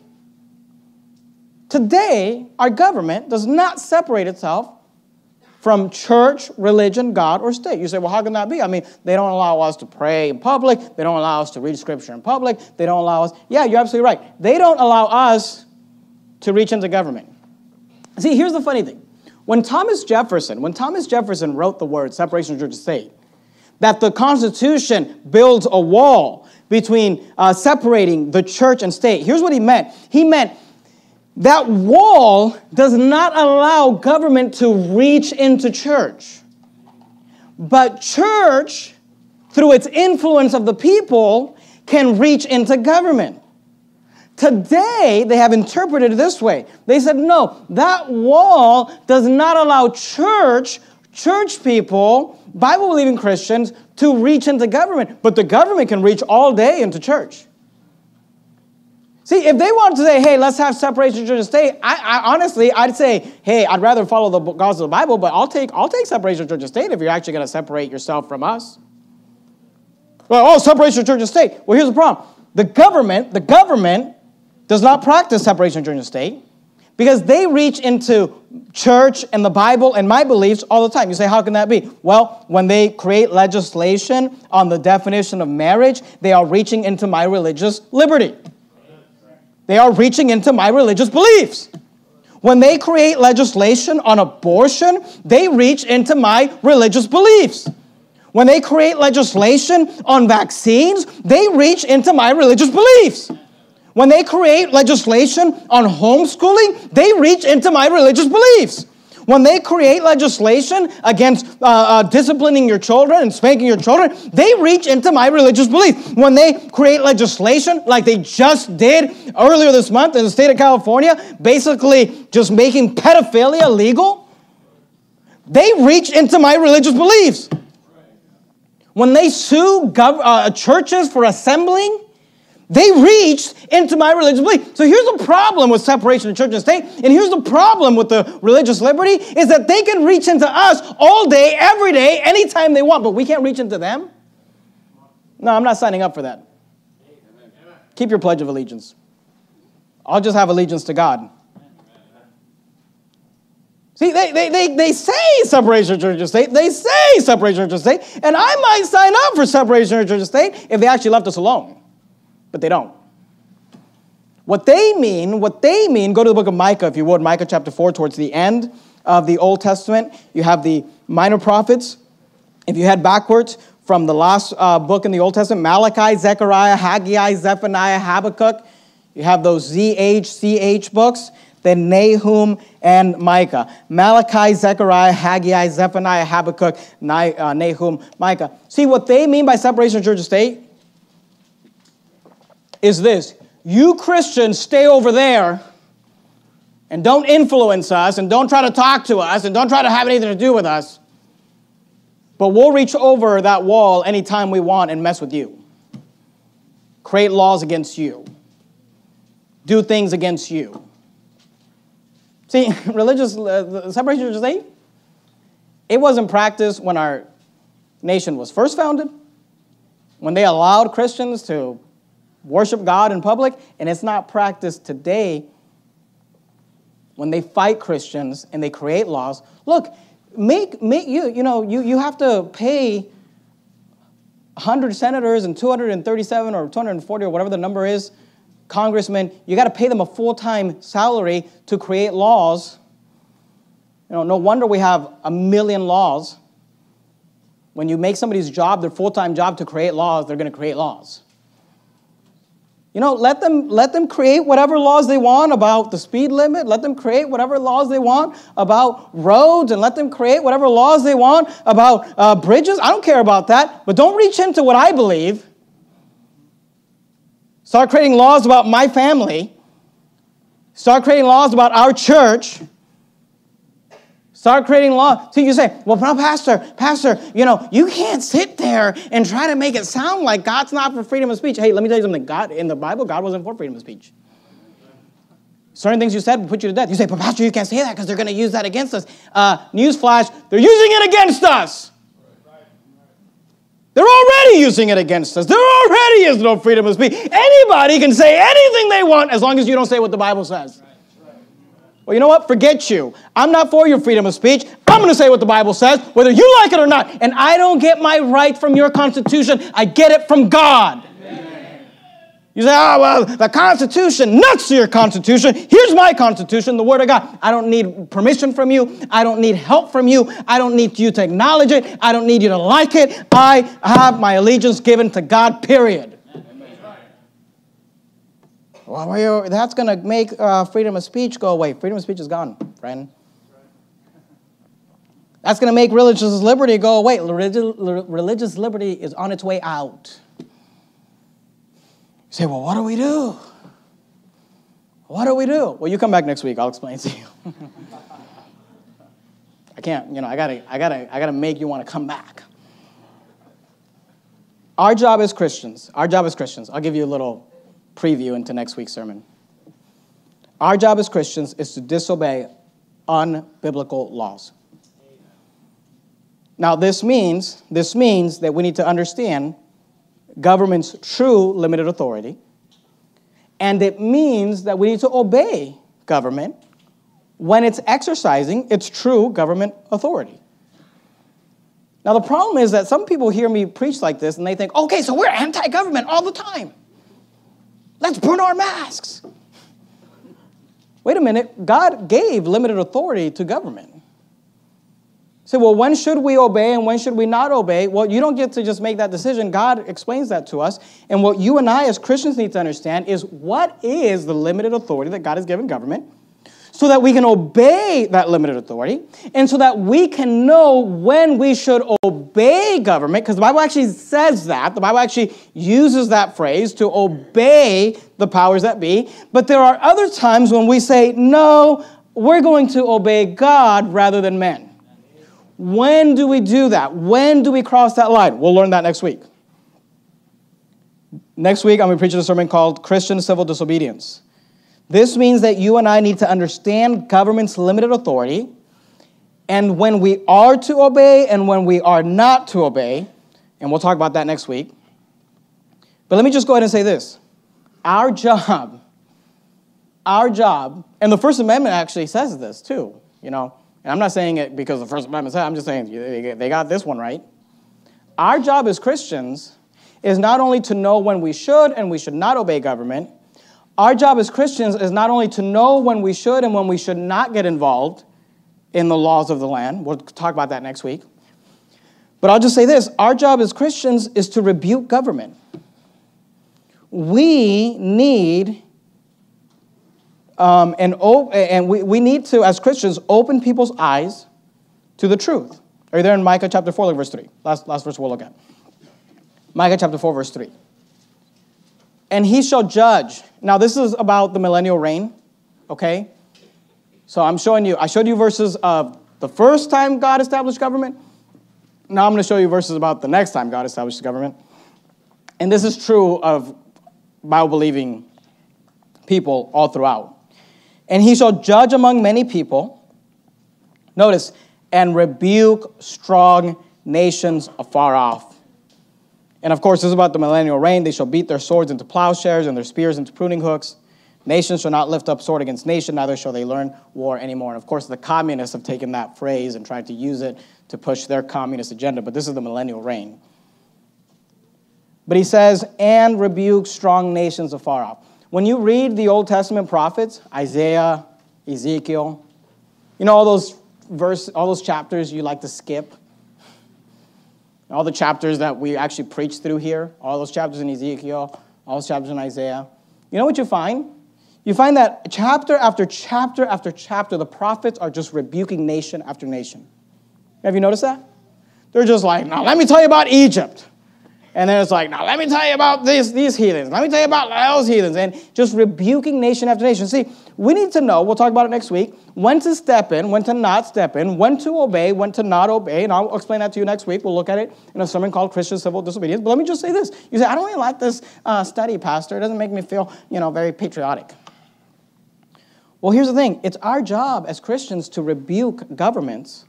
Today, our government does not separate itself from church, religion, God, or state. You say, well, how can that be? I mean, they don't allow us to pray in public. They don't allow us to read Scripture in public. They don't allow us. Yeah, you're absolutely right. They don't allow us to reach into government. See, here's the funny thing. When Thomas Jefferson, when Thomas Jefferson wrote the word separation of church and state, that the Constitution builds a wall between uh, separating the church and state, here's what he meant. He meant that wall does not allow government to reach into church. But church, through its influence of the people, can reach into government. Today, they have interpreted it this way. They said, no, that wall does not allow church, church people, Bible-believing Christians, to reach into government. But the government can reach all day into church. See, if they wanted to say, hey, let's have separation of church and state, I, I honestly, I'd say, hey, I'd rather follow the gospel of the Bible, but I'll take, I'll take separation of church and state if you're actually going to separate yourself from us. Well, oh, separation of church and state. Well, here's the problem. The government, the government does not practice separation of church and state. Because they reach into church and the Bible and my beliefs all the time. You say, how can that be? Well, when they create legislation on the definition of marriage, they are reaching into my religious liberty. They are reaching into my religious beliefs. When they create legislation on abortion, they reach into my religious beliefs. When they create legislation on vaccines, they reach into my religious beliefs. When they create legislation on homeschooling, they reach into my religious beliefs. When they create legislation against uh, uh, disciplining your children and spanking your children, they reach into my religious belief. When they create legislation like they just did earlier this month in the state of California, basically just making pedophilia legal, they reach into my religious beliefs. When they sue gov- uh, churches for assembling, they reached into my religious belief. So here's the problem with separation of church and state, and here's the problem with the religious liberty, is that they can reach into us all day, every day, anytime they want, but we can't reach into them? No, I'm not signing up for that. Keep your pledge of allegiance. I'll just have allegiance to God. See, they, they, they, they say separation of church and state. They say separation of church and state, and I might sign up for separation of church and state if they actually left us alone. But they don't. What they mean, what they mean, go to the book of Micah, if you would, Micah chapter four, towards the end of the Old Testament. You have the minor prophets. If you head backwards from the last uh, book in the Old Testament, Malachi, Zechariah, Haggai, Zephaniah, Habakkuk, you have those Z H, C H books, then Nahum and Micah. Malachi, Zechariah, Haggai, Zephaniah, Habakkuk, Nahum, Micah. See, what they mean by separation of church and state is this: you Christians stay over there and don't influence us and don't try to talk to us and don't try to have anything to do with us, but we'll reach over that wall anytime we want and mess with you, create laws against you, do things against you. See, religious uh, separation of church and state, it wasn't practiced when our nation was first founded, when they allowed Christians to worship God in public, and it's not practiced today when they fight Christians and they create laws. Look, make make you you know you you have to pay one hundred senators and two hundred thirty-seven or two hundred forty or whatever the number is, congressmen. You got to pay them a full-time salary to create laws. You know, no wonder we have a million laws. When you make somebody's job their full-time job to create laws, they're going to create laws. You know, let them let them create whatever laws they want about the speed limit. Let them create whatever laws they want about roads, and let them create whatever laws they want about uh, bridges. I don't care about that, but don't reach into what I believe. Start creating laws about my family. Start creating laws about our church. Start creating law. So you say, well, Pastor, Pastor, you know, you can't sit there and try to make it sound like God's not for freedom of speech. Hey, let me tell you something. God, in the Bible, God wasn't for freedom of speech. Certain things you said will put you to death. You say, but Pastor, you can't say that because they're going to use that against us. Uh, newsflash, they're using it against us. They're already using it against us. There already is no freedom of speech. Anybody can say anything they want as long as you don't say what the Bible says. Well, you know what? Forget you. I'm not for your freedom of speech. I'm going to say what the Bible says, whether you like it or not. And I don't get my right from your Constitution. I get it from God. Amen. You say, oh, well, the Constitution, nuts to your Constitution. Here's my Constitution, the Word of God. I don't need permission from you. I don't need help from you. I don't need you to acknowledge it. I don't need you to like it. I have my allegiance given to God, period. Well, that's going to make uh, freedom of speech go away. Freedom of speech is gone, friend. That's going to make religious liberty go away. Religious, religious liberty is on its way out. You say, well, what do we do? What do we do? Well, you come back next week. I'll explain to you. I can't, you know, I gotta, I gotta, I gotta make you want to come back. Our job as Christians, our job as Christians, I'll give you a little preview into next week's sermon. Our job as Christians is to disobey unbiblical laws. Now, this means, this means that we need to understand government's true limited authority, and it means that we need to obey government when it's exercising its true government authority. Now, the problem is that some people hear me preach like this and they think, okay, so we're anti-government all the time. Let's burn our masks. Wait a minute. God gave limited authority to government. So, well, when should we obey and when should we not obey? Well, you don't get to just make that decision. God explains that to us. And what you and I as Christians need to understand is what is the limited authority that God has given government, so that we can obey that limited authority, and so that we can know when we should obey government, because the Bible actually says that. The Bible actually uses that phrase to obey the powers that be. But there are other times when we say, no, we're going to obey God rather than men. When do we do that? When do we cross that line? We'll learn that next week. Next week, I'm going to preach a sermon called Christian Civil Disobedience. This means that you and I need to understand government's limited authority, and when we are to obey and when we are not to obey, and we'll talk about that next week. But let me just go ahead and say this. Our job, our job, and the First Amendment actually says this too, you know, and I'm not saying it because the First Amendment says, I'm just saying they got this one right. Our job as Christians is not only to know when we should and we should not obey government. Our job as Christians is not only to know when we should and when we should not get involved in the laws of the land. We'll talk about that next week. But I'll just say this. Our job as Christians is to rebuke government. We need, um, and, and we, we need to, as Christians, open people's eyes to the truth. Are you there in Micah chapter four, look verse three? Last, last verse we'll look at. Micah chapter four, verse three. And he shall judge. Now, this is about the millennial reign, okay? So I'm showing you, I showed you verses of the first time God established government. Now I'm going to show you verses about the next time God established government. And this is true of Bible-believing people all throughout. And he shall judge among many people. Notice, and rebuke strong nations afar off. And of course, this is about the millennial reign. They shall beat their swords into plowshares and their spears into pruning hooks. Nations shall not lift up sword against nation, neither shall they learn war anymore. And of course, the communists have taken that phrase and tried to use it to push their communist agenda. But this is the millennial reign. But he says, and rebuke strong nations afar off. When you read the Old Testament prophets, Isaiah, Ezekiel, you know all those verse, all those chapters you like to skip? All the chapters that we actually preach through here, all those chapters in Ezekiel, all those chapters in Isaiah. You know what you find? You find that chapter after chapter after chapter, the prophets are just rebuking nation after nation. Have you noticed that? They're just like, now let me tell you about Egypt. And then it's like, now let me tell you about these, these heathens. Let me tell you about those heathens. And just rebuking nation after nation. See, we need to know, we'll talk about it next week, when to step in, when to not step in, when to obey, when to not obey. And I'll explain that to you next week. We'll look at it in a sermon called Christian Civil Disobedience. But let me just say this. You say, I don't really like this uh, study, Pastor. It doesn't make me feel, you know, very patriotic. Well, here's the thing. It's our job as Christians to rebuke governments,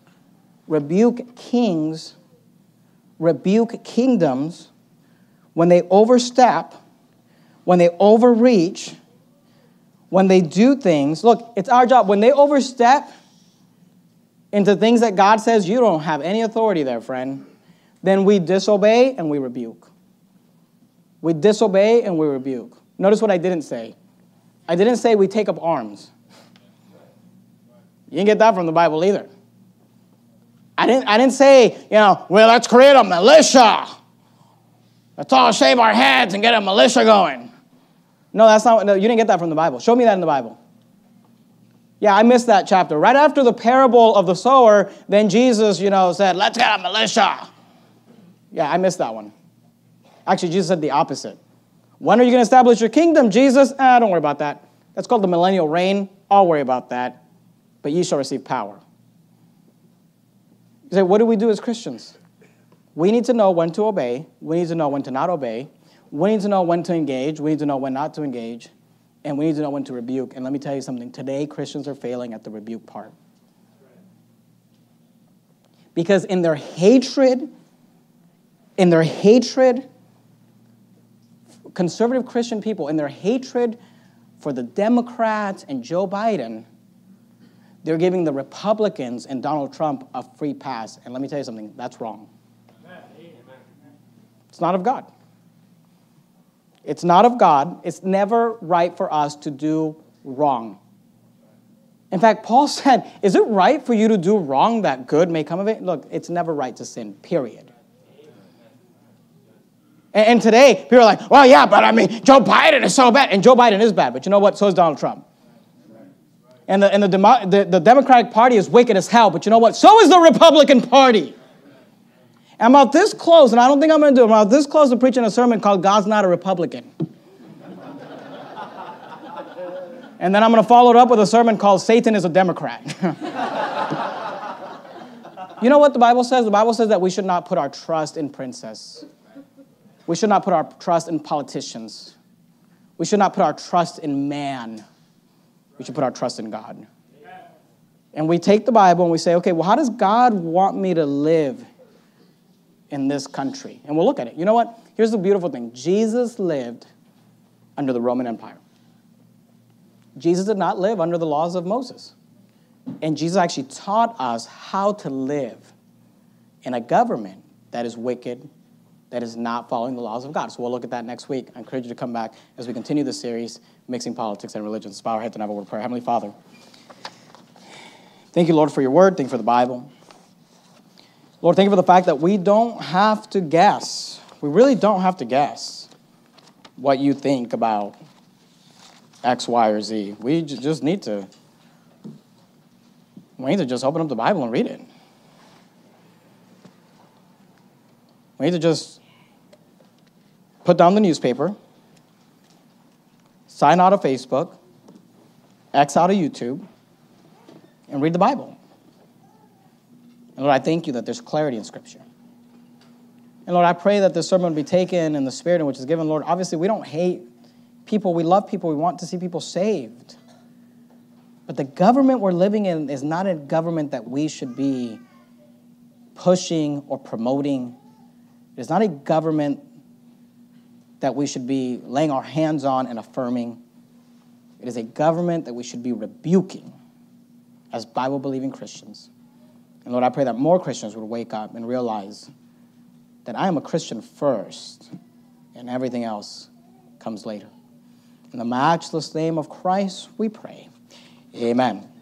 rebuke kings, rebuke kingdoms when they overstep, when they overreach, when they do things. Look, it's our job. When they overstep into things that God says you don't have any authority there, friend, then we disobey and we rebuke. We disobey and we rebuke. Notice what I didn't say. I didn't say we take up arms. You didn't get that from the Bible either. I didn't, I didn't say, you know, well, let's create a militia. Let's all shave our heads and get a militia going. No, that's not, no, you didn't get that from the Bible. Show me that in the Bible. Yeah, I missed that chapter. Right after the parable of the sower, then Jesus, you know, said, let's get a militia. Yeah, I missed that one. Actually, Jesus said the opposite. When are you going to establish your kingdom, Jesus? Ah, don't worry about that. That's called the millennial reign. I'll worry about that. But ye shall receive power. You say, what do we do as Christians? We need to know when to obey. We need to know when to not obey. We need to know when to engage. We need to know when not to engage. And we need to know when to rebuke. And let me tell you something. Today, Christians are failing at the rebuke part. Because in their hatred, in their hatred, conservative Christian people, in their hatred for the Democrats and Joe Biden, They're giving the Republicans and Donald Trump a free pass. And let me tell you something, that's wrong. It's not of God. It's not of God. It's never right for us to do wrong. In fact, Paul said, is it right for you to do wrong that good may come of it? Look, it's never right to sin, period. And, and today, people are like, well, yeah, but I mean, Joe Biden is so bad. And Joe Biden is bad, but you know what? So is Donald Trump. And the, and the, Demo- the, the Democratic Party is wicked as hell, but you know what? So is the Republican Party. I'm about this close, and I don't think I'm going to do it. I'm about this close to preaching a sermon called God's Not a Republican. And then I'm going to follow it up with a sermon called Satan is a Democrat. You know what the Bible says? The Bible says that we should not put our trust in princes. We should not put our trust in politicians. We should not put our trust in man. We should put our trust in God. And we take the Bible and we say, okay, well, how does God want me to live in this country? And we'll look at it. You know what? Here's the beautiful thing. Jesus lived under the Roman Empire. Jesus did not live under the laws of Moses. And Jesus actually taught us how to live in a government that is wicked, that is not following the laws of God. So we'll look at that next week. I encourage you to come back as we continue this series, Mixing Politics and Religion. Let's bow our heads and have a word of prayer. Heavenly Father, thank you, Lord, for your word. Thank you for the Bible. Lord, thank you for the fact that we don't have to guess. We really don't have to guess what you think about X, Y, or Z. We j- just need to, we need to just open up the Bible and read it. We need to just put down the newspaper, sign out of Facebook, X out of YouTube, and read the Bible. And Lord, I thank you that there's clarity in Scripture. And Lord, I pray that this sermon would be taken in the spirit in which is given. Lord, obviously we don't hate people. We love people. We want to see people saved. But the government we're living in is not a government that we should be pushing or promoting. It is not a government that we should be laying our hands on and affirming. It is a government that we should be rebuking as Bible-believing Christians. And Lord, I pray that more Christians would wake up and realize that I am a Christian first, and everything else comes later. In the matchless name of Christ, we pray. Amen.